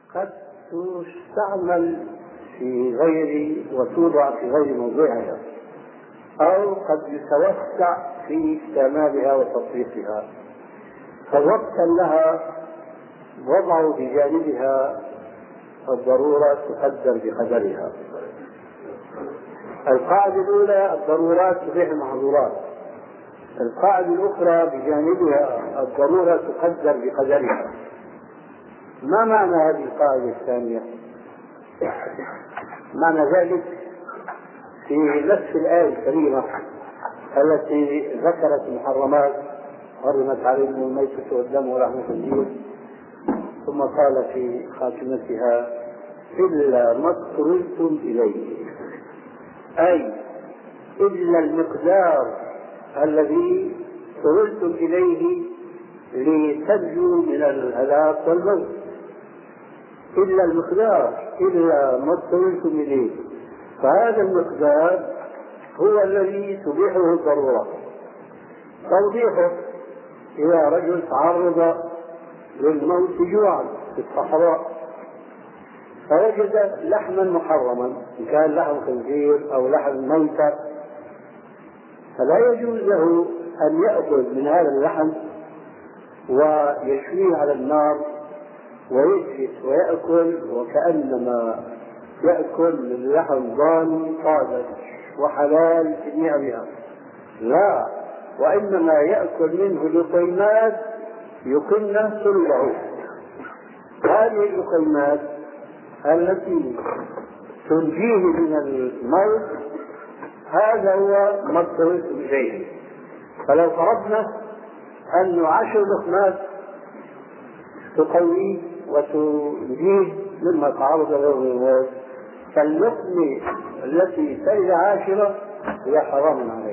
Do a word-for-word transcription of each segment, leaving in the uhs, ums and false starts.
قد تستعمل في غير وتوضع في غير موضعها، أو قد يتوسع في استعمالها وتطبيقها، فوقتا لها وضعوا بجانبها الضرورة تقدر بقدرها. القاعدة الأولى الضرورات تبيح المحظورات، القاعدة الأخرى بجانبها الضرورة تقدر بقدرها. ما معنى هذه القاعدة الثانية؟ معنى ذلك في نفس الآية الكريمة التي ذكرت المحرمات حرمت عليكم الميتة والدم ولحم الخنزير، ثم قال في خاتمتها إلا ما اضطررتم إليه، أي إلا المقدار الذي اضطررتم إليه لتنجوا من الهلاك والموت، إلا المقدار، إلا ما اضطررتم إليه، فهذا المقدار هو الذي تبيحه الضرورة. توضيحه: إذا رجل تعرض للموت جوعا في الصحراء فوجد لحما محرما، إن كان لحم خنزير أو لحم ميتة، فلا يجوز له أن يأكل من هذا اللحم ويشويه على النار ويجلس ويأكل وكأنما يأكل من لحم ضاني طازج وحلال جميع بها، لا، وإنما يأكل منه لقيمات يقمن صلبه. هذه اللقيمات التي تنجيه من الموت هذا هو ما اضطررت إليه. فلو فرضنا أن عشر لقمات تقويه وتنجيه مما تعرض له الموت، فاللقمة التي تلد عاشرة هي حرام عليه.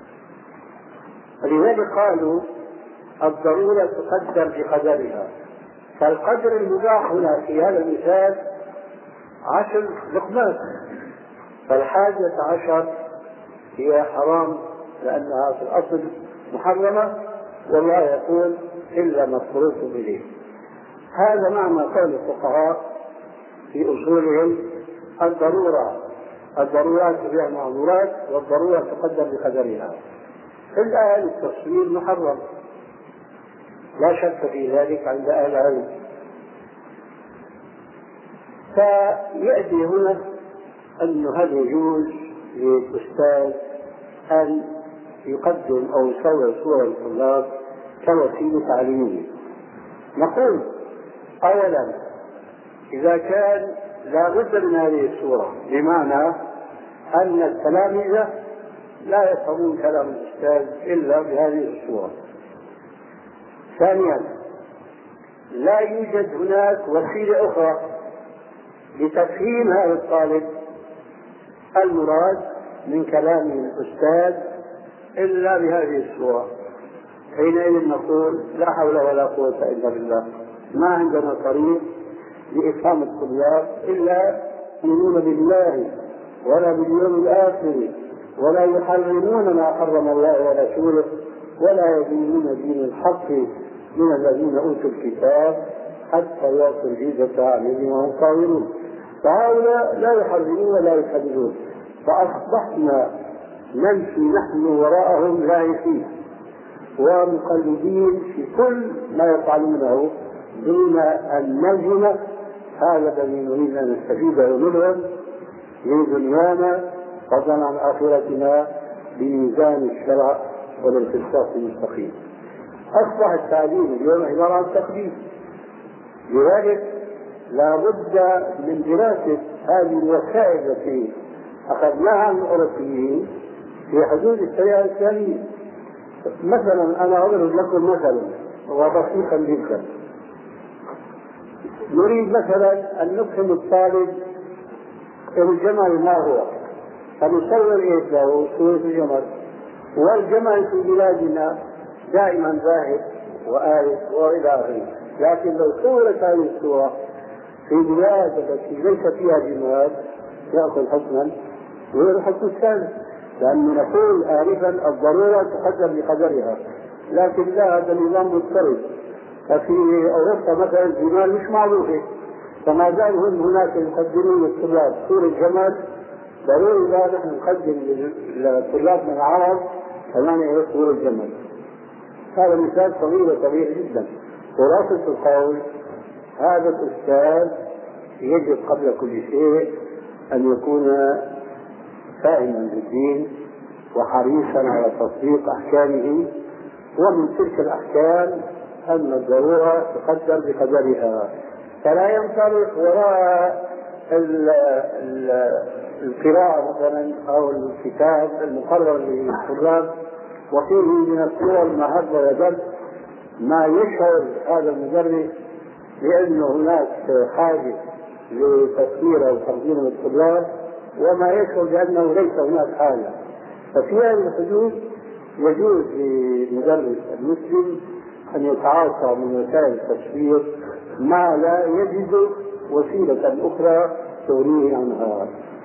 ولذلك قالوا الضرورة تقدر بقدرها، فالقدر المباح هنا في هذا المثال عشر لقمات، فالحادية عشر هي حرام لأنها في الأصل محرمة، والله يقول إلا ما اضطررتم إليه. هذا معنى قول الفقهاء في أصولهم: الضرورة الضرورات تبيح المعذورات، والضرورة تقدر بقدرها. في الآن التصوير محرم لا شك في ذلك عند أهل العلم. فيأتي هنا أن هل يجوز للأستاذ أن يقدم أو يصور صور الطلاب كوسيلة تعليمية؟ نقول أولا إذا كان لا بد من هذه الصورة، بمعنى أن التلاميذ لا يفهمون كلام الأستاذ إلا بهذه الصورة. ثانيا لا يوجد هناك وسيلة أخرى لتفهيم هذا الطالب المراد من كلام الأستاذ إلا بهذه الصورة. حينئذ نقول لا حول ولا قوة إلا بالله، ما عندنا طريق لإفهام الطلاب إلا يؤمنون بالله ولا باليوم الآخر ولا يحرمون ما حرم الله ورسوله ولا يدينون دين الحق من الذين أوتوا الكتاب حتى يعطوا الجزية عن يد وهم صاغرون. فهؤلاء لا يحرمون ولا يحددون، فأصبحنا نمشي نحن وراءهم لاهثين ومقلدين في كل ما يفعلونه دون أن نلزم هذا الذي نريد أن نستفيده منهم لدنيانا فضلا عن آخرتنا بميزان الشرع والانتصاص المستقيم. أصبح التعليم اليوم عبارة عن تقديم، لذلك لا بد من دراسة هذه الوسائل التي أخذناها عن الأوروبيين في حدود الشريعة الإسلامية. مثلا أنا أضرب لكم مثلا وبسيطا جدا، نريد مثلا أن نفهم الطالب الجمل ما هو، فنصور إيه له صورة الجمل، والجمل في بلادنا دائما ذاهب وآلف وإلى آخره، لكن لو صورت هذه الصورة في بلاد التي ليس فيها جمال يأخذ حكما غير الحكم الثاني، لأننا نقول آنفا الضرورة تقدر بقدرها، لكن لا، هذا النظام مضطرب. ففي أوروبا مثلا الجمال مش معروفة، فما دام هم هناك يقدمون للطلاب طول الجمل، ضروري لا نحن نقدم لطلابنا العرب كمان طول الجمل. هذا مثال صغير وطبيعي جدا. خلاصة القول، هذا الأستاذ يجب قبل كل شيء أن يكون فاهما بالدين وحريصا على تطبيق أحكامه، ومن تلك الأحكام أن الضرورة تقدر بقدرها، فلا ينطلق وراء القراءة مثلا أو الكتاب المقرر للطلاب وفيه من الصور ما هب وجل ما يشعر هذا المدرس بأن هناك حاجة لتطوير أو تقديم الطلاب، وما يشعر بأنه ليس هناك حاجة. ففي هذه الحدود يجوز للمدرس المسلم أن يتعاطى من وسائل التشويق ما لا يجد وسيلة أخرى تغنيه عنها.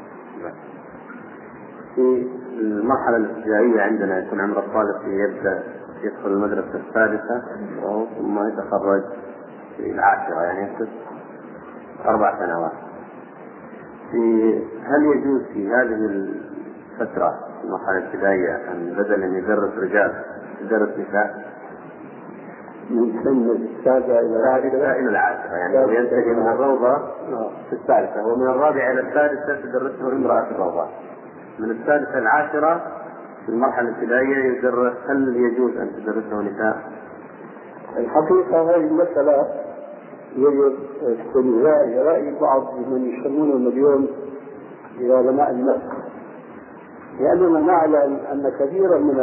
في المرحلة الابتدائية عندنا يكون عمر الطالب يبدأ يدخل المدرسة الثالثة ثم يتخرج في العاشرة، يعني يكتب أربع سنوات. في هل يجوز في هذه الفترة المرحلة الابتدائية أن بدل أن يدرس رجال يدرس نساء؟ من سن السابعة إلى العاشرة، يعني ينتهي من الروضة في الثالثة، ومن الرابعة إلى الثالثة تدرسه امرأة الروضة. من الثالثة العاشرة في المرحلة الابتدائية يدرس، هل يجوز أن تدرسه نساء؟ الحقيقة هذه المسألة يجب استنزاع رأي بعض من يسمونهم اليوم بعلماء النفس، لأننا نعلم أن كثيرا من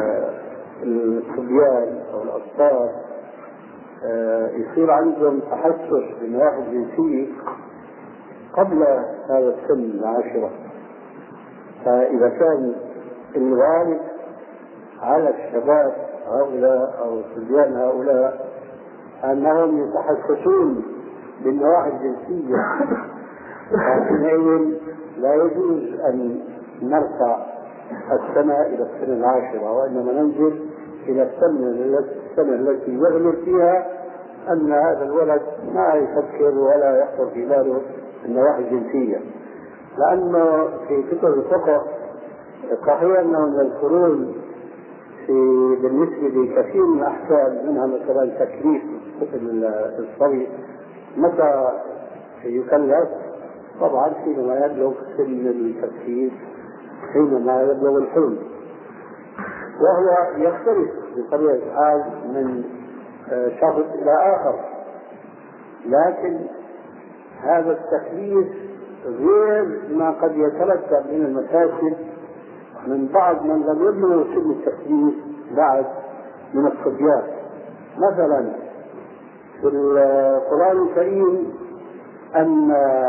الصبيان أو الأطفال يصير عندهم تحسس بالنواحي الجنسية قبل هذا السن العاشرة. فإذا كان الغالب على الشباب هؤلاء أو الصبيان هؤلاء أنهم يتحسسون بالنواحي الجنسية، فحينئذ لا يجوز أن نرفع السنة إلى السنة العاشرة، وإنما ننزل إلى السنة التي يغلب فيها أن هذا الولد ما يفكر ولا يخطر في باله النواحي الجنسية. لأنه في كتب الفقه صحيح أنهم يذكرون في بالنسبة لكثير من الأحكام، منها مثلا تكليف الصبي متى يكلف، طبعا حينما يبلغ سن التكليف، حينما يبلغ الحلم، وهو يختلف بطبيعة الحال من شخص إلى آخر. لكن هذا التكليف غير ما قد يترتب من المفاسد من بعض من لم يبلغوا سن التكليف بعد من الصبيان. مثلا في القرآن الكريم أن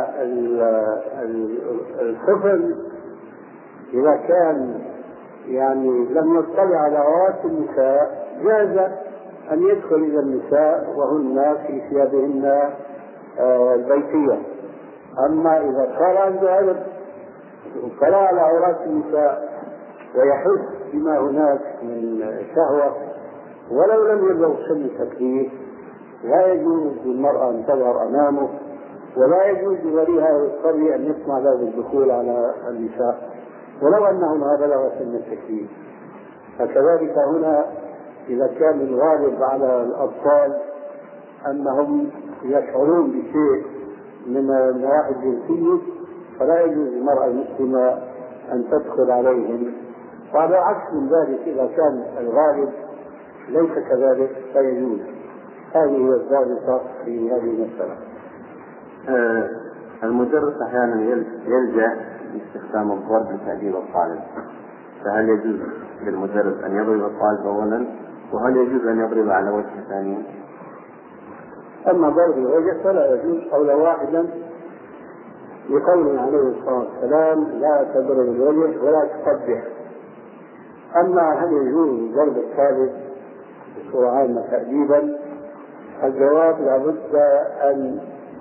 الطفل إذا كان يعني لم يطلع على عورات النساء جاز أن يدخل إلى النساء وهن في ثيابهن البيتية. أما إذا صار عنده أدب واطلع على عورات النساء ويحس بما هناك من شهوة ولو لم يبلغ سن التكليف، لا يجوز للمرأة أن تظهر أمامه، ولا يجوز لوليها الصبي أن يسمع له بالدخول على النساء ولو أنه ما بلغ سن التكليف. فكذلك هنا إذا كان الغالب على الأطفال أنهم يشعرون بشيء من النواحي الجنسية، فلا يجوز للمرأة المسلمة أن تدخل عليهم. وعلى عكس من ذلك إذا كان الغالب ليس كذلك فيجوز. هذه هي الضابطة في هذه المسألة. آه المدرس أحيانا يلجأ لاستخدام الضرب لتأديب الطالب، فهل يجوز للمدرس أن يضرب الطالب أولا، وهل يجوز أن يضرب على وجه ثاني؟ أما ضرب الوجه فلا يجوز قولا واحدا لقوله عليه الصلاة والسلام لا تضرب الوجه ولا تقبح. أما هل يجوز ضرب الطالب بصورة عامة تأديبا؟ الجواب لابد أن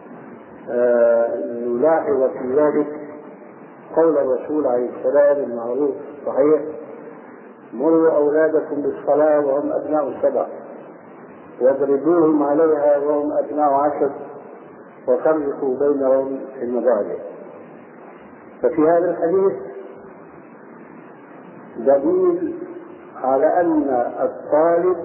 نلاحظ في ذلك قول الرسول عليه السلام المعروف الصحيح: مروا أولادكم بالصلاة وهم أبناء سبع واضربوهم عليها وهم أبناء عشر وفرقوا بينهم في المضاجع. ففي هذا الحديث دليل على أن الطالب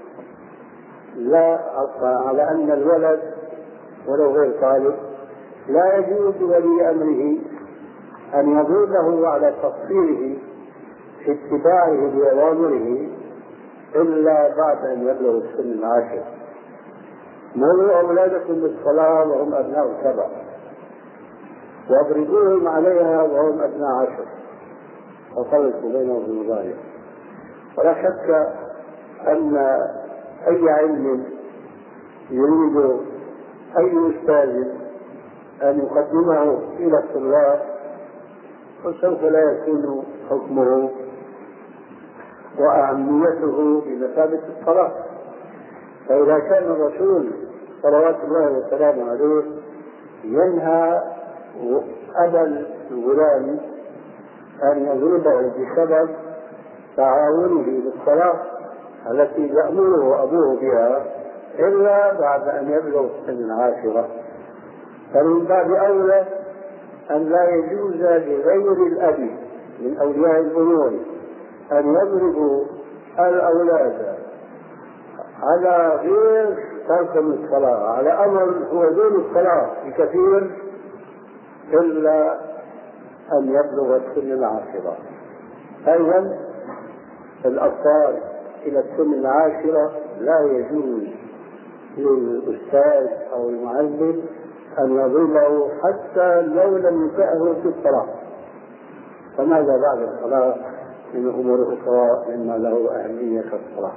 لا على أن الولد ولو غير طالب لا يجوز لولي أمره أن يضله على تقصيره في اتباعه لأوامره إلا بعد أن يبلغ السن العاشر. مروا أولادكم بالصلاة وهم أبناء سبع واضربوهم عليها وهم أبناء عشر وفرقوا بينهم في المضاجع. ولا شك أن أي علم يريد أي أستاذ أن يقدمه إلى الطلاب فسوف لا يكون حكمه وأهميته بمثابة الصلاة. فإذا كان الرسول صلوات الله وسلامه عليه ينهى أبا الغلام أن يضربه بسبب تعاونه بالصلاة التي يأمره أبوه بها إلا بعد أن يبلغ السن العاشرة، فمن باب أولى أن لا يجوز لغير الأب من أولياء الأمور أن يضربوا الأولاد على غير ترك الصلاة، على أمر هو دون الصلاة بكثير إلا أن يبلغ السن العاشرة. أيضا الأطفال إلى السن العاشرة لا يجوز للأستاذ أو المعلم أن يضربه حتى لو لم يسأله في الصلاة، فماذا بعد الصلاة من أمور أخرى مما له أهمية كالصلاة.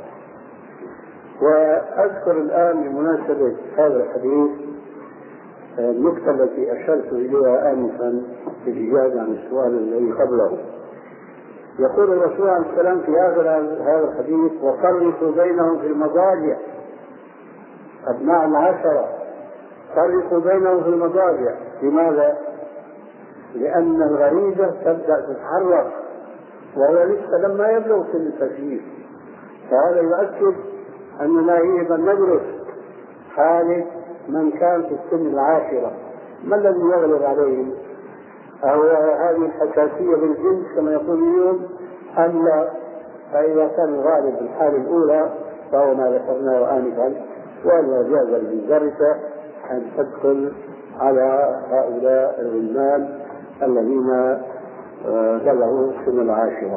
وأذكر الآن بمناسبة هذا الحديث النقطة التي أشرت إليها آنفا في الإجابة عن السؤال الذي قبله. يقول الرسول عليه السلام في آخر هذا الحديث: وفرقوا بينهم في المضاجع. أبناء العشرة فرقوا بينهم في المضاجع. لماذا؟ لأن الغريزة تبدأ تتحرك وهو لسه لما يبلغ سن التكليف، فهذا يؤكد أننا يجب أن ندرس حالة من كان في السن العاشرة ما الذي يغلب عليه، أو هذه الحساسية بالجنس كما يقول اليوم أم لا. فإذا كان الغالب الحالة الأولى فهو ما ذكرناه آنفا، ولا جاز للمدرسة أن تدخل على هؤلاء الغلمان الذين بلغوا سن العاشرة.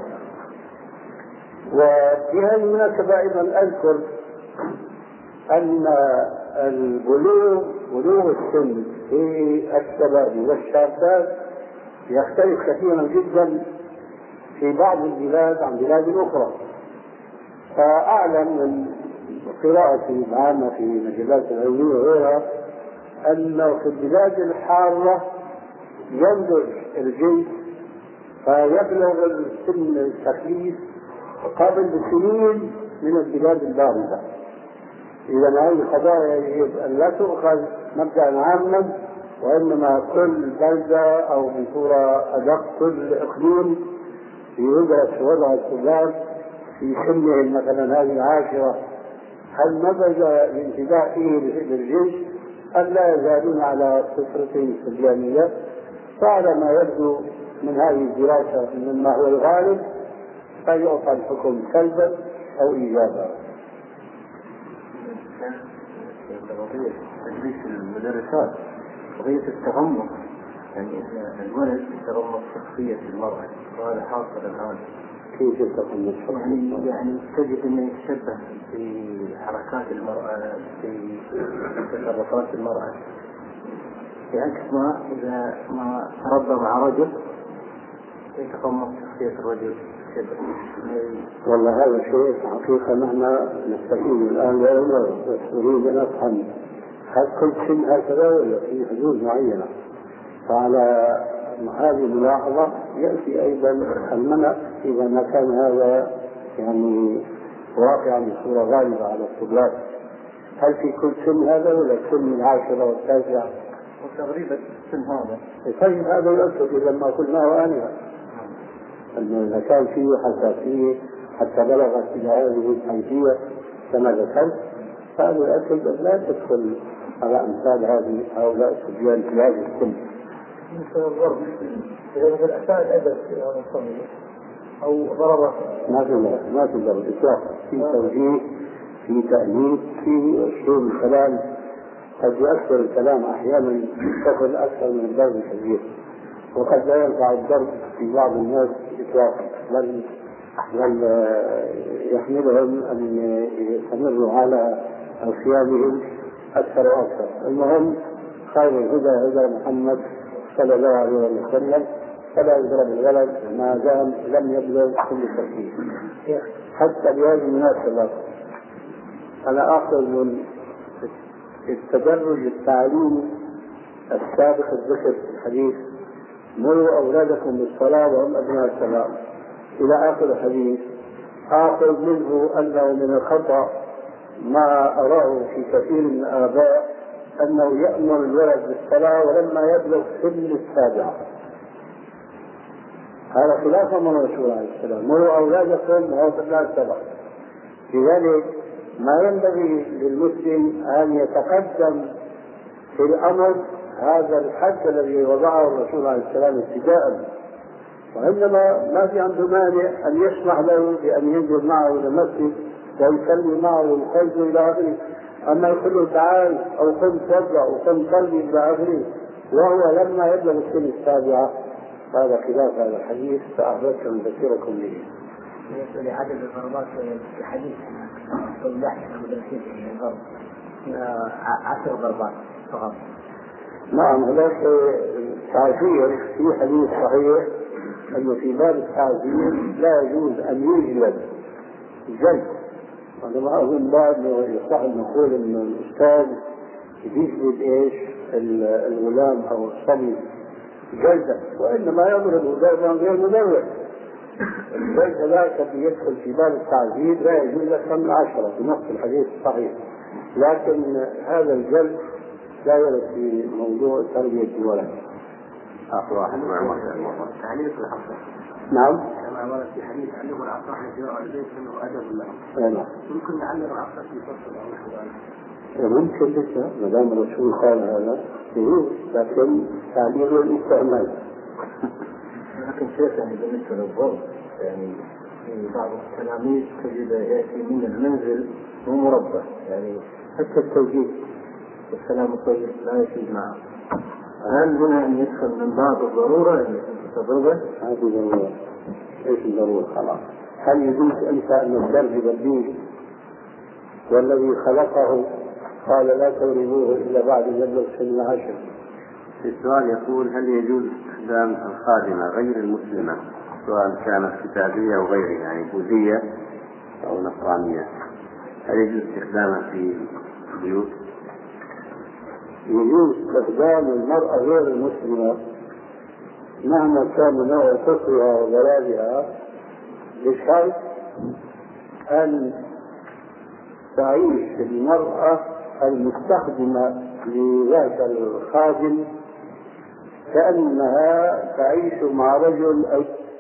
وفي هذه المناسبة أيضا أذكر أن البلوغ بلوغ السن في الشباب والشابات يختلف كثيرا جدا في بعض البلاد عن بلاد أخرى. فأعلم من قراءتي العامة في مجلات العلمية وغيرها أن في البلاد الحارة ينضج الجنس فيبلغ السن التكليف قبل بسنين من البلاد الباردة. إذا هذه القضايا يجب أن لا تؤخذ مبدأ عاما، وإنما كل بلدة أو بصورة أدق كل إقليم يدرس وضع الشباب في سنهم مثلا هذه العاشرة، هل نضج الانتباه فيه للجنس أم لا يزالون على فطرتهم الصبيانية. فعلى ما يبدو من هذه الدراسة مما هو الغالب فيعطى الحكم سلبا أو إيجابا. قضية تدريس المدرسات قضية التغمض، يعني الولد يتغمض شخصية المرأة، وهذا حاصل الآن. كيف يتغمض شخصية؟ يعني يعني تجد أنه يتشبه في حركات المرأة، في تصرفات المرأة، بعكس ما إذا ما تربى مع رجل يتغمض شخصية الرجل. والله هذا شيء حقيقة نحن نستفيد الآن لأنه نريد أن نفهم هل كل سن هكذا ولا في حدود معينة. فعلى هذه الملاحظة يأتي أيضا المنع إذا ما كان هذا يعني واقعا بصورة غالبة على الطلاب. هل في كل سن هذا ولا سن العاشرة والتاسعة؟ وتقريبا سن هذا. طيب هذا يؤكد إذا ما قلناه آنفا أنه إذا كان فيه حساسية حتى بلغت إلى هذه الحيثية كما ذكرت هذا الأسد لا تدخل على أمثال هذه هؤلاء الصبيان في هذه السن. مثل الضرب إذا مثل أساء الأدب في هذا الصبي أو ضربه ما في ضرب ما في ضرب إطلاقا، في توجيه في تأنيب في أسلوب الكلام قد يؤثر الكلام أحيانا بشكل أكثر من الضرب الكبير، وقد لا ينفع الضرب في بعض الناس إطلاقا، بل بل يحملهم أن يستمروا على أصيامهم أكثر وأكثر. المهم خير الهدى هدى محمد صلى الله عليه وسلم، فلا يضرب الولد ما دام لم يبلغ كل تركيب. حتى بهذه المناسبة أنا آخذ من التدرج التعليمي السابق الذكر في الحديث: مروا أولادكم بالصلاة وهم أبناء السبع إلى آخر الحديث. آخذ منه أنه من الخطأ ما أراه في كثير من الآباء أنه يأمر الولد بالصلاة ولما يبلغ سن السابعة. هذا خلاف أمر الرسول عليه السلام: مروا أولادكم وهم أبناء السبع. لذلك ما ينبغي للمسلم أن يتقدم في الأمر هذا الحد الذي وضعه الرسول عليه السلام ابتداء، وإنما ما في عنده مانع أن يسمح له بأن ينزل معه إلى المسجد ويصلي معه ويخرجه إلى آخره. أما يقول له تعال أو قم توضأ وقم صلي إلى آخره وهو لما يبلغ السن السابعة، هذا خلاف هذا الحديث، فأحببت أن أذكركم به. بالنسبة لعدد الضربات في الحديث والبحث عن مدرسين الضرب عشر ضربات فقط. نعم، هناك تعزير في حديث صحيح أنه في باب التعزير لا يجوز أن يجلد جلد. أنا ما أظن بعد يصح أن نقول أن الأستاذ يجلد إيش الغلام أو الصبي جلدا، وإنما يضرب ضربا غير مبرر. الجلد ذاك الذي يدخل في باب التعزير لا يجوز أكثر من عشرة في نص الحديث الصحيح، لكن هذا الجلد لا يرد في موضوع تربية الولد. آخر واحد مع عمر تعليق العصر. نعم. كما ورد في حديث علموا العصر حتى يرى البيت منه أدب له. نعم. ممكن نعلم العصر في فصل أو نحو ذلك. ممكن لسه ما دام الرسول قال هذا يجوز، لكن تعليل الاستعمال. لكن شيخ يعني بالنسبة للضرب يعني في بعض التلاميذ تجد يأتي من المنزل مو مربى، يعني حتى التوجيه والسلام الطيب لا يفيد معه. هل هنا أن يدخل من باب الضرورة أن تضربه؟ هذه ضرورة. إيش الضرورة؟ خلاص. هل يجوز أنت أن الضرب يبديه والذي خلقه قال لا تضربوه إلا بعد يبلغ سن عشر؟ السؤال يقول: هل يجوز استخدام الخادمة غير المسلمة سواء كانت كتابية أو غيرها، يعني بوذية أو نصرانية، هل يجوز استخدامها في البيوت؟ يجوز استخدام المرأة غير المسلمة مهما كان نوع كفرها وضلالها، بشرط أن تعيش المرأة المستخدمة لذاك الخادم كأنها تعيش مع رجل أو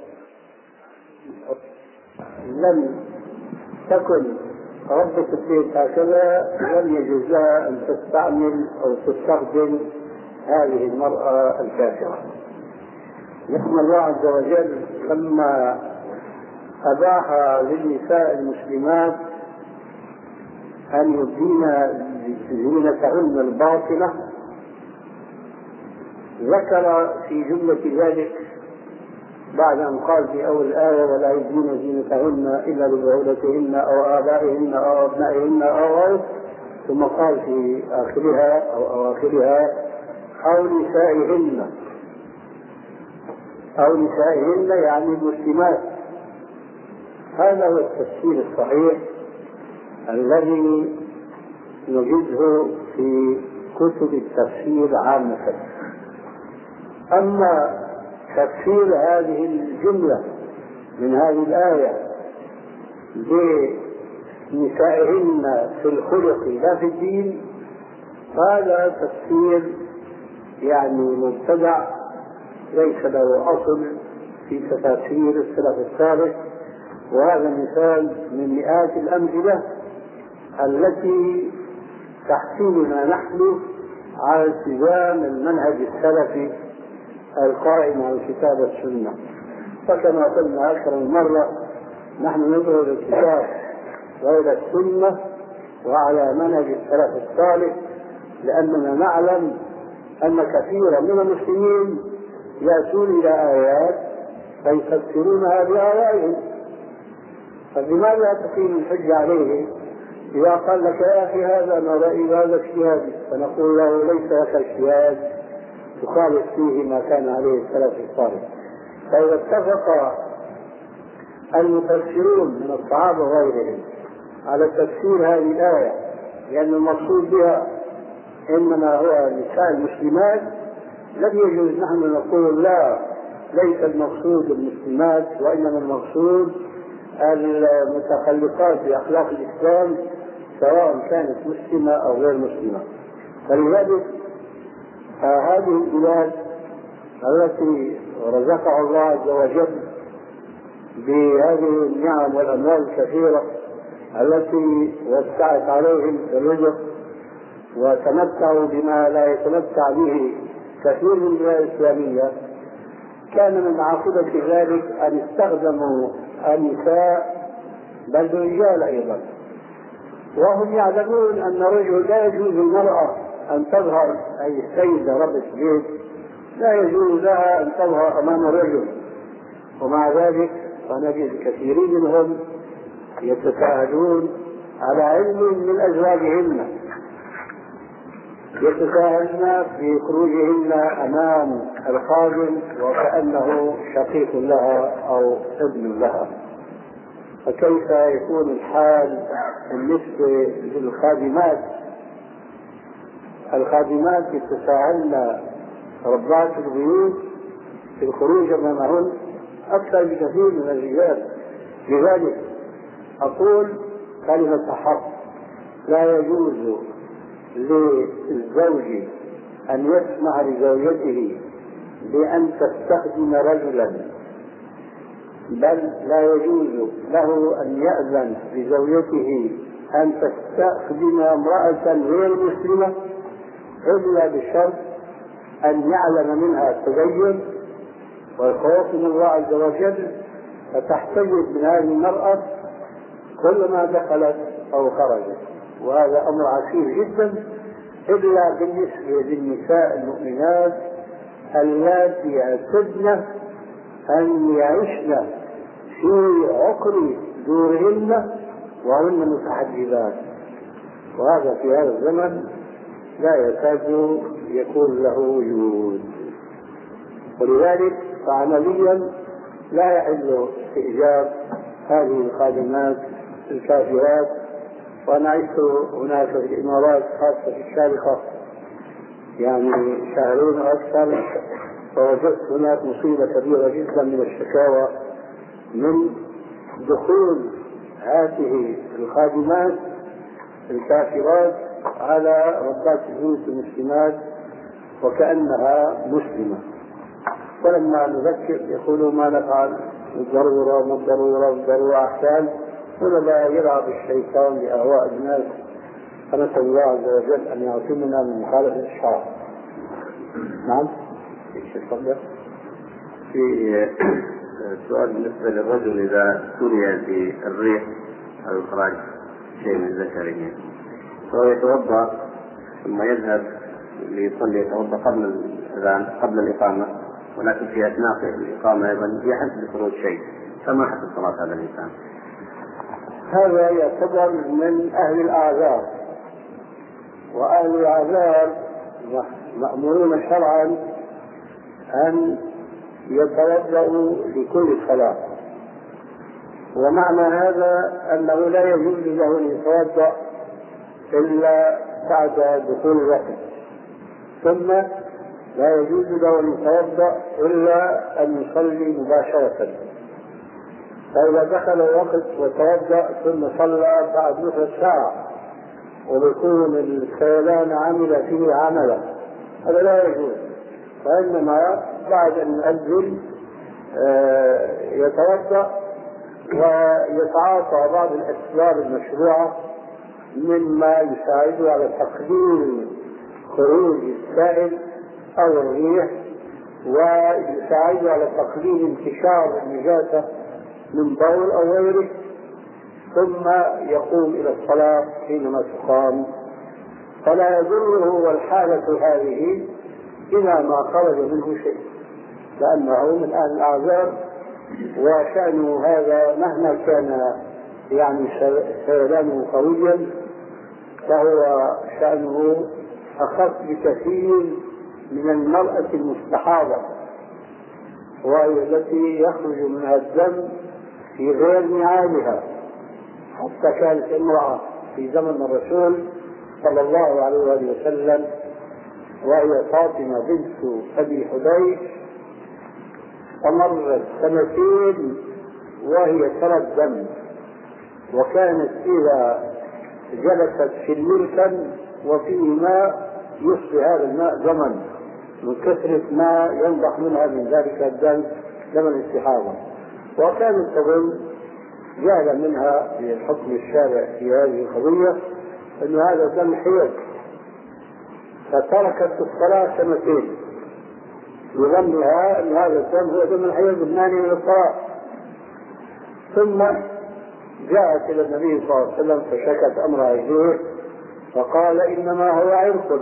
لم تكن ربة البيت هكذا، لم يجوز لها أن تستعمل أو تستخدم هذه المرأة الكافرة. لأن الله عز وجل لما أباح للنساء المسلمات أن يبدين زينتهن الباطنة ذكر في جملة ذلك بعد أن قال في أول الآية: ولا يبدين زينتهن إلا لبعولتهن أو آبائهن أو أبنائهن أو غيره، ثم قال في آخرها أو أواخرها: أو نسائهن. أو نسائهن يعني المسلمات. هذا هو التفسير الصحيح الذي نجده في كتب التفسير عامة. أما تفسير هذه الجملة من هذه الآية بنسائهن في الخلق لا في الدين، هذا تفسير يعني مبتدع ليس له أصل في تفاسير السلف السابق، وهذا مثال من مئات الأمثلة التي تحسيننا نحن على التزام المنهج السلفي القائم على الكتاب والسنة. فكما قلنا أكثر من مرة نحن ندعو إلى الكتاب وإلى السنة وعلى منهج السلف الصالح، لأننا نعلم أن كثيرا من المسلمين يأتون إلى آيات فيفسرونها بآرائهم، فلماذا تقيم الحج عليه إذا قال لك يا أخي هذا ما رأيي هذا اجتهادي، فنقول له ليس لك اجتهاد تخالف فيه ما كان عليه السلف الصالح. فإذا اتفق المفسرون من الصحابة وغيرهم على تفسير هذه الآية لأن المقصود بها إنما هو نساء المسلمات، لم يجوز نحن نقول لا ليس المقصود المسلمات وإنما المقصود المتخلقات بأخلاق الإسلام سواء كانت مسلمة أو غير مسلمة. فلذلك هذه البلاد التي رزقها الله عز وجل بهذه النعم والأموال الكثيرة التي وسعت عليهم الرزق وتمتعوا بما لا يتمتع به كثير من البلاد الإسلامية، كان من عاقبة ذلك أن استخدموا النساء بل الرجال أيضا، وهم يعلمون أن الرجل لا يجوز للمرأة أن تظهر، أي السيدة ربة البيت لا يجوز لها أن تظهر أمام الرجل، ومع ذلك فنجد كثيرين منهم يتساهلون على علم من أزواجهن، يتساهلن في خروجهن أمام الخادم وكأنه شقيق لها أو ابن لها. فكيف يكون الحال بالنسبة للخادمات؟ الخادمات يتساهلن ربات البيوت في الخروج أمامهن أكثر بكثير من الرجال. لذلك أقول كلمة حق، لا يجوز للزوج أن يسمح لزوجته بأن تستخدم رجلا، بل لا يجوز له أن يأذن لزوجته أن تستخدم امرأة غير مسلمة إلا بشرط أن يعلم منها التدين والخوف من الله عز وجل، فتحتجب من هذه المرأة كلما دخلت أو خرجت، وهذا أمر عسير جدا، إلا بالنسبة للنساء المؤمنات اللاتي يعتدن أن يعيشن في عقر دورهن وهن متحجبات، وهذا في هذا الزمن لا يكاد يكون له وجود. ولذلك فعمليا لا يحل استئجار هذه الخادمات الكافرات. وأنا عشت هناك في الإمارات خاصة في الشارقة يعني شهرين أكثر، فوجدت هناك مصيبة كبيرة جدا من الشكاوى من دخول هذه الخادمات الكافرات على ربات البيوت المسلمات وكأنها مسلمة، ولما نذكر يقولوا ما نفعل، الضرورة ما الضرورة الضرورة أحسن، هنا لا يلعب الشيطان لأهواء الناس. فنسأل الله عز وجل أن يعصمنا من مخالفة الشرع. نعم. في سؤال بالنسبة للرجل إذا ابتلي بالريح أو إخراج شيء من ذكره فهو يتوضأ ثم يذهب ليصلي، يتوضأ قبل الأذان قبل الإقامة، ولكن في أثناء الإقامة أيضا يحس بخروج شيء، فما حسب صلاة هذا الإنسان؟ هذا يعتبر من أهل الأعذار، وأهل الأعذار مأمورون شرعا أن يتوضأوا لكل صلاة، ومعنى هذا أنه لا يجوز له أن يتوضأ إلا بعد دخول الوقت، ثم لا يجوز له أن يتوضأ إلا أن يصلي مباشرة. فإذا دخل الوقت وتوضأ ثم صلى بعد نصف ساعة وبيكون السيلان عمل فيه عملا، هذا لا يجوز، وإنما بعد أن يؤذن يتوضأ ويتعاطى بعض الأسباب المشروعة مما يساعد على تقليل خروج السائل أو الريح، ويساعد على تقليل انتشار النجاسة من بول أو غيره، ثم يقوم إلى الصلاة حينما تقام، فلا يضره والحالة هذه إلى ما خرج منه شيء، لأنه من أهل الأعذار، وشأنه هذا مهما كان يعني سيلانه قويا فهو شأنه أخف بكثير من المرأة المستحاضة، وهي التي يخرج منها الدم في غير نعالها. حتى كانت امرأة في زمن الرسول صلى الله عليه وآله وسلم وهي فاطمة بنت أبي حبيش، فمرت سنتين وهي ترى الدم، وكانت إذا جلست في المركب وفيه ماء يصفي هذا الماء دما من كثرة ما ينضح منها من ذلك الدم دم الاستحاضة، وكانت تظن جهل منها بحكم الشارع في هذه القضية أن هذا دم حيض، فتركت الصلاة سنتين بظنها أن هذا الدم هو دم الحيض المانع من الصلاة. ثم جاءت إلى النبي صلى الله عليه وسلم فشكت أمرها إليه فقال إنما هو عرق،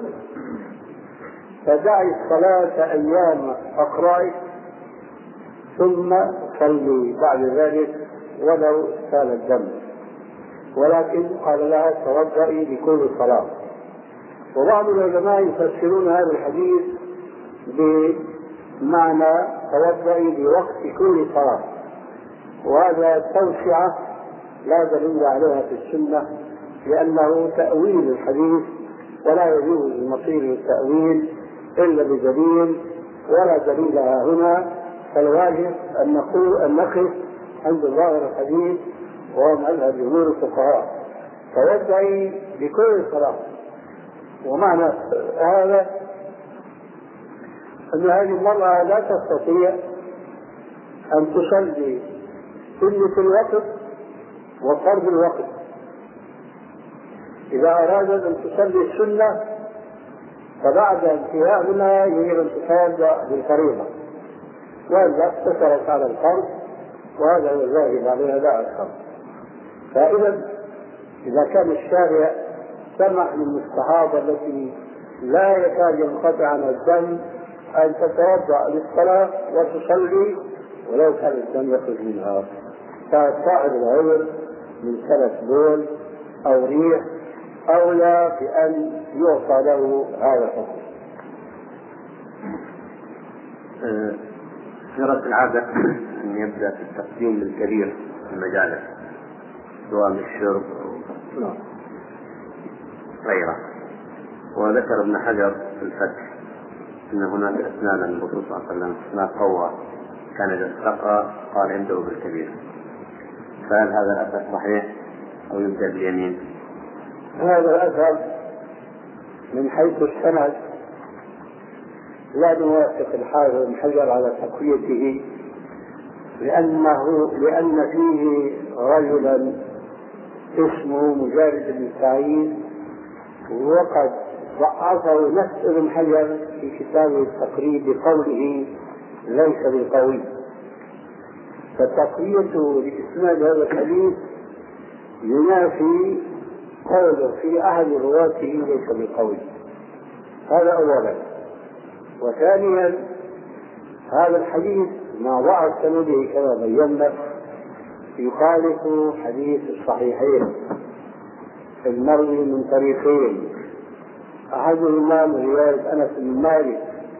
فدعي الصلاة أيام أقرأ ثم صلي بعد ذلك ولو سال الدم، ولكن قال لها توضئي لكل صلاة. وبعض العلماء يفسرون هذا الحديث بمعنى توضئي لوقت كل صلاة، وهذا توسعة لا دليل عليها في السنة، لأنه تأويل الحديث ولا يجوز المصير للتأويل إلا بدليل، ولا دليل هنا، فالواجب أن نقول أن نقف عند ظاهر الحديث وهو مذهب جمهور الفقهاء توضئي لكل صلاة. ومعنى هذا أن هذه المرأة لا تستطيع أن تصلي سنة الوقت وفرض الوقت. إذا أرادت أن تصلي السنة فبعد انتهاء منها يجب أن تتوضأ بالفريضة، وإلا اقتصرت على الفرض، وهذا هو الواجب عليها لا أكثر. فإذا إذا كان الشارع سمح للمستحاضة التي لا يكاد ينقطع عن الدم أن تتوضأ للصلاة وتصلي ولو كان الدم يخرج منها، فصاحب العذر من سلف بول أو ريح أولى بأن يعطى له هذا الحكم. جرت العادة أن يبدأ في التقديم للكبير في المجالس سواء من الشرب أو غيره، وذكر ابن حجر في الفتح أن هناك أسنادا للرسول صلى الله عليه وسلم أسناد قوة كان إذا استقى قال عنده بالكبير، فهل هذا الأثر صحيح أو يبدأ باليمين؟ هذا الأثر من حيث السند لا نوافق الحافظ ابن حجر على تقويته، لأنه لأن فيه رجلا اسمه مجالد بن سعيد، وقد ضعفه نفس ابن حجر في كتابه التقريب بقوله ليس بالقوي، فتقويته لإسناد هذا الحديث ينافي قوله في أحد رواته ليس بالقوي. هذا أولا. وثانيا هذا الحديث مع ضعف سنده كما بينا يخالف حديث الصحيحين المروي من طريقين، أحدهما من رواية أنس بن مالك،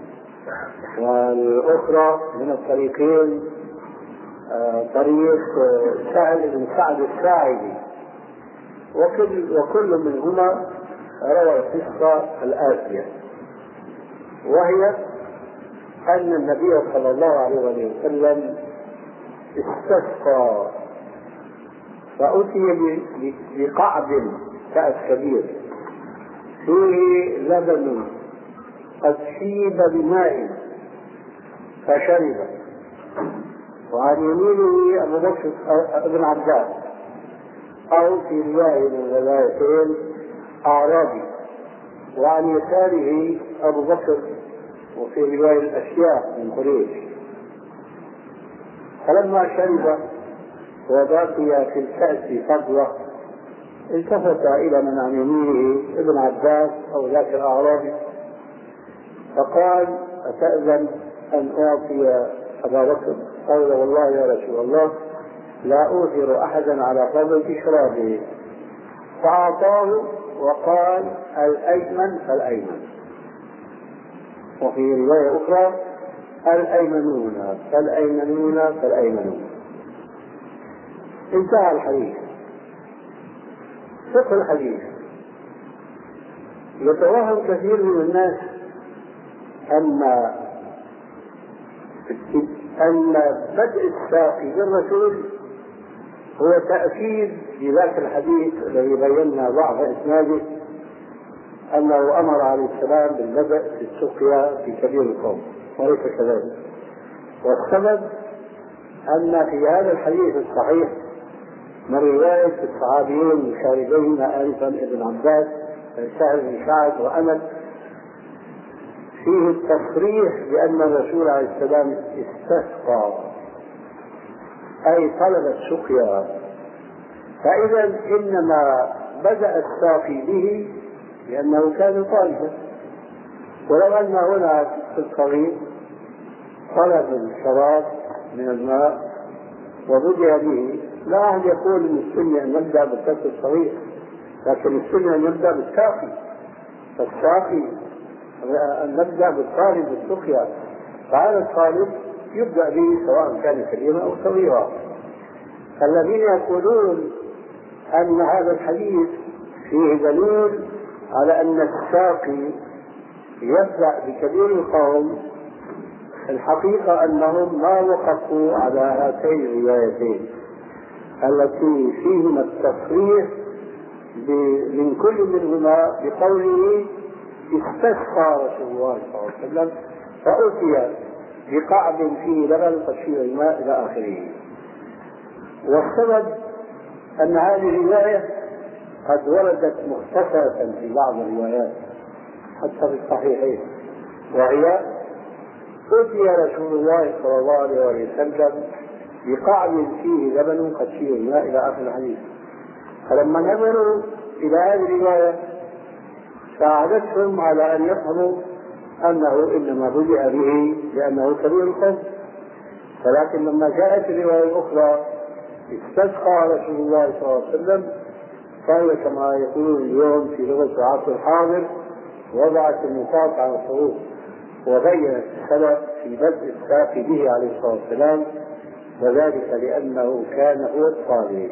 والأخرى من الطريقين طريق سهل بن سعد الساعدي، وكل, وكل منهما روى القصة الآتية، وهي أن النبي صلى الله عليه وسلم استسقى فأتي بقعد كأس كبير فيه لبن قد شيب بماء فشرب، وعن يمينه أبو بكر ابن عباس أو في رواية من الروايتين أعرابي، وعن يساره أبو بكر، وفي رواية الأشياخ من قريش. فلما شرب وبقي في الكأس فضلة التفت إلى من عن يمينه ابن عباس أو ذاك الأعرابي فقال: أتأذن أن أعطي أبا بكر؟ قال: والله يا رسول الله لا أؤثر أحدا على فضل إشرابه. فأعطاه وقال: الأيمن فالأيمن. وفي رواية أخرى: الأيمنون فالأيمنون فالأيمنون. انتهى الحديث. فقه الحديث: يتوهم كثير من الناس أن أن بدء الساقي بالرسول هو تأكيد لذاك الحديث الذي بينا ضعف إسناده، أنه أمر عليه السلام بالبدء في السقيا في كبير القوم، وليس كذلك. والسبب أن في هذا الحديث الصحيح من رواية الصحابيين المشاركين آنفا ابن عباس سهل بن سعد وأنس فيه التصريح بأن الرسول عليه السلام استسقى، أي طلب السقيا. فإذا إنما بدأ الساقي به لأنه كان طالبا، ولو أن هنا في الصغير طلب الشراب من الماء وبدأ به، لا أحد يقول إن السنة أن نبدأ بالطفل الصغير، لكن السنة أن نبدأ بالساقي. فالساقي أن نبدأ بالطالب بالسقيا، فهذا الطالب يبدأ به سواء كان كبيرا أو صغيرا. الذين يقولون أن هذا الحديث فيه دليل على أن الساقي يبدأ بكبير القوم، الحقيقة أنهم ما وقفوا على هاتين الروايتين التي فيهما التصريح من كل منهما بقوله استسقى رسول الله صلى الله عليه وسلم فأتي بقعد فيه لبن قشير الماء إلى آخره. والسبب أن هذه الرواية قد وردت مختصرة في بعض الروايات حتى في الصحيحين، وهي: أتي رسول الله صلى الله عليه وسلم بقعد فيه لبن قشير الماء إلى آخر الحديث. فلما نظروا إلى هذه الرواية ساعدتهم على أن يفهموا أنه إنما بدأ به لأنه كبير القوم. ولكن لما جاءت الرواية الأخرى استسقى رسول الله صلى الله عليه وسلم، فهي كما يقولون اليوم في لغة العصر الحاضر وضعت النقاط على الحروف وبينت السبب في بدء الساقي به عليه الصلاة والسلام، وذلك لأنه كان هو الطالب.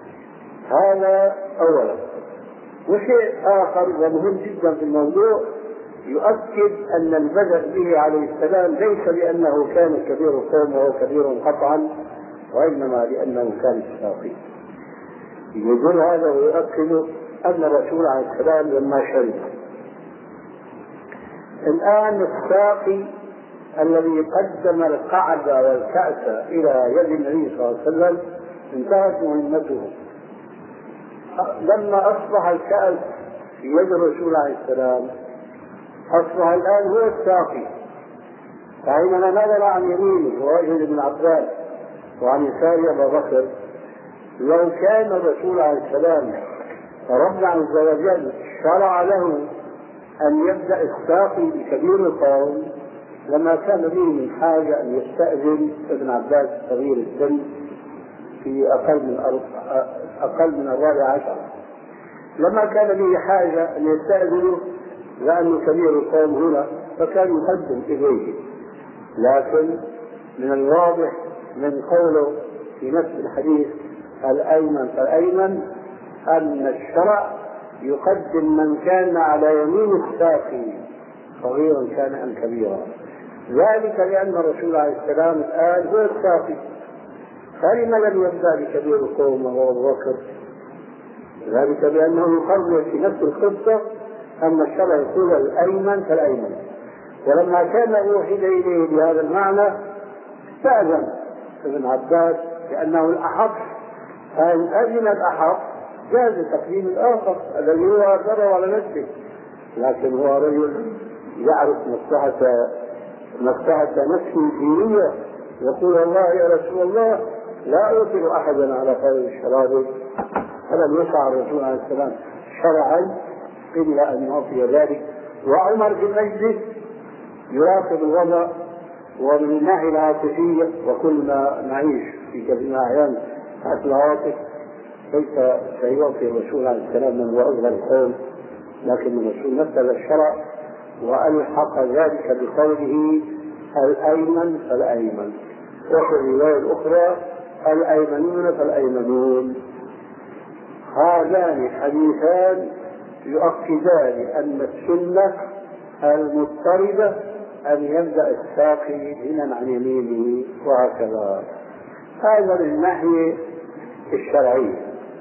هذا أولا. وشيء آخر ومهم جدا في الموضوع يؤكد أن البدء به عليه السلام ليس لأنه كان كبير القوم وهو كبير قطعا، وإنما لأنه كان الساقي. يقول هذا ويؤكد أن الرسول عليه السلام لما شرب. الآن الساقي الذي قدم القعد والكأس إلى يد النبي صلى الله عليه وسلم انتهت مهمته. لما أصبح الكأس في يد الرسول عليه السلام أصبح الآن هو الساقي. فحينما نظر عن يمينه ووجه ابن عباس وعن يسار أبا بكر، لو كان الرسول عليه السلام ربنا عز وجل شرع له أن يبدأ الساقي بكبير القوم لما كان به من حاجة أن يستأذن ابن عباس صغير السن في أقل من أقل من الرابع عشر. لما كان به حاجة أن يستأذنه لأنه كبير القوم هنا فكان يقدم إليه. لكن من الواضح من قوله في نفس الحديث الأيمن فالأيمن أن الشرع يقدم من كان على يمين الساقي صغيرا كان أم كبيرا، ذلك لأن الرسول عليه السلام الآن هو الساقي. فلما لم يبدأ بكبير القوم وهو أبو بكر؟ ذلك بأنه يقرر في نفس القصة أن الشرع يقول الأيمن فالأيمن. ولما كان أوحي إليه بهذا المعنى استأذن ابن عباس لأنه الأحق، فإن أذن الأحق جاز تقديم الآخر الذي هو أثره على نفسه، لكن هو رجل يعرف مصلحة مصلحة نفسه الدينية، يقول والله يا رسول الله لا أوثر أحدا على خير شرابه، فلم يشع الرسول عليه السلام شرعا إلا أن يعطي ذلك. وعمر في المجلس يراقب الوضع، ومن الناحية العاطفية وكل ما نعيش في كثير من الأحيان تحت العواطف، كيف سيعطي الرسول عليه السلام من هو أصغر القوم، لكن الرسول مثل الشرع وألحق ذلك بقوله الأيمن فالأيمن، وفي الرواية الأخرى الأيمنون فالأيمنون. هذان حديثان يؤكدان أن السنة المضطردة أن يبدأ الساقي هنا عن يمينه وهكذا. هذا من الناحية الشرعية.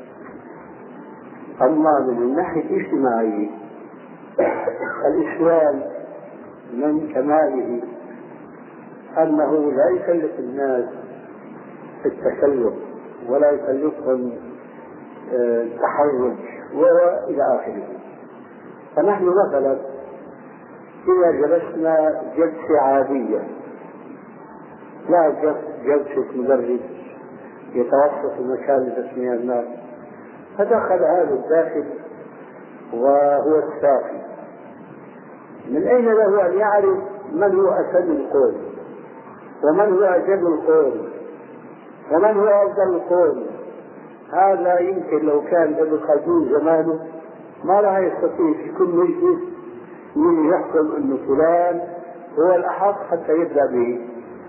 أما من الناحية الاجتماعية الإسلام من كماله أنه لا يكلف الناس التكلف ولا يكلفهم التحرج وإلى آخره. فنحن مثلا إذا جلسنا جلسة عادية لا جلسة مدرس يتوسط المكان لتسمية الناس، فدخل هذا الداخل وهو الساقي، من أين له أن يعرف من هو أسد القوم ومن هو أجل القوم ومن هو أفضل القوم؟ هذا يمكن لو كان ابن خلدون زمانه ما راح يستطيع في كل مجلس من يحكم أن فلان هو الأحق حتى يبدأ به.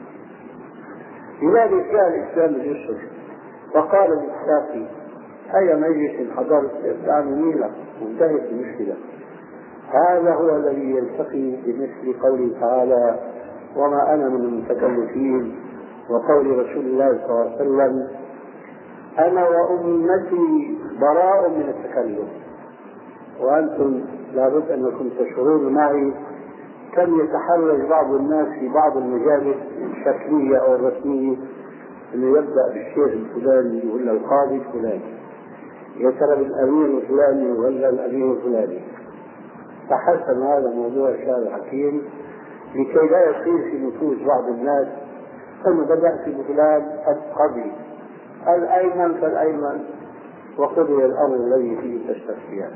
لذلك جاء الإسلام اليسر وقال للساقي أي مجلس حضرت ابدأ لك وانتهت المشكلة. هذا هو الذي يلتقي بمثل قوله تعالى وما أنا من المتكلفين، وقول رسول الله صلى الله عليه وسلم أنا وأمتي براء من التكلف. وأنتم لابد أنكم تشعرون معي كم يتحرج بعض الناس في بعض المجالس الشكلية أو الرسمية أنه يبدأ بالشيخ الفلاني ولا القاضي الفلاني، يا ترى بالأمير الفلاني ولا الأمير الفلاني. فحسن هذا موضوع الشارع الحكيم لكي لا يصير في نفوس بعض الناس أنه بدأت بفلان القاضي الأيمن فالأيمن وقضي الأمر الذي فيه تستفتيان.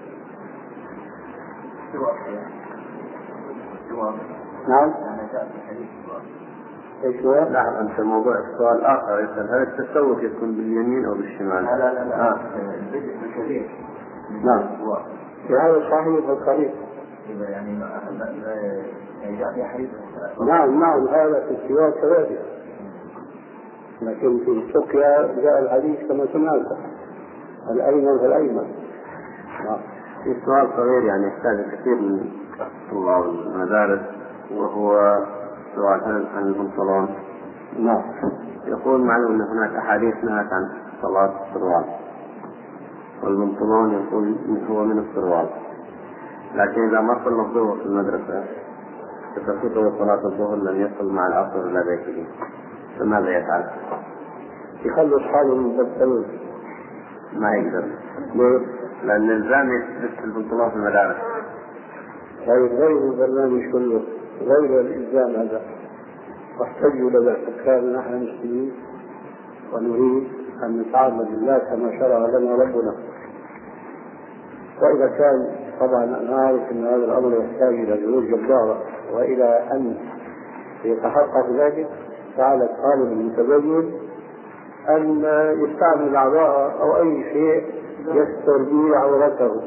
نعم. ايش هو؟ نعم. انت موضوع السؤال اخر يسأل هل التسوق يكون باليمين او بالشمال؟ لا لا لا. البدء بالكبير. نعم. هذا صحيح القريب. يعني يعني حديث. نعم نعم هذا في السواك كذلك، لكن في السقيا جاء الحديث كما سمعت الأيمن فالأيمن. نعم. في سؤال صغير يعني يحتاج كثير من طلاب المدارس وهو سؤال عن البنطلون. نعم. يقول معلوم أن هناك أحاديث نهت عن صلاة السروال، والبنطلون يقول هو من السروال، لكن إذا ما صلى الظهر في المدرسة فتفوته صلاة الظهر لم يصل مع العصر إلى بيته، فماذا يفعل؟ يخلص حاله من البنطلون. ما يقدر. ليه؟ لأن الإلزام يلبس البنطلون في المدارس. طيب غير البرنامج كله غير الإلزام هذا، واحتجوا لنا كان نحن مسلمين ونريد أن نتعامل بالله كما شرع لنا ربنا. وإذا كان طبعا أنا أعرف أن هذا الأمر يحتاج إلى جهود جبارة وإلى أن يتحقق ذلك، فعلى الطالب المتدين أن يستعمل أعضاء أو أي شيء يستر به عورته،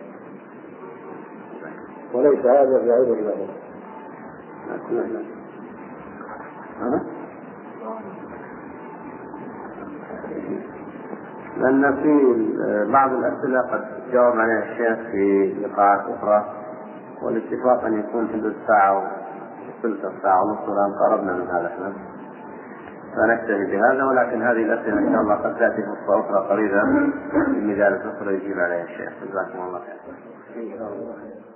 وليس هذا بعذر له. لأن في بعض الأسئلة قد جاوب عليها الشيخ في لقاءات أخرى، والاتفاق أن يكون حدود ساعة وثلث ساعة ونصف، الآن قربنا من هذا احنا فنكتفي بهذا، ولكن هذه الأسئلة إن شاء الله قد تأتي فرصة أخرى قريبة في مجالس أخرى يجيب عليها الشيخ. جزاكم الله خير.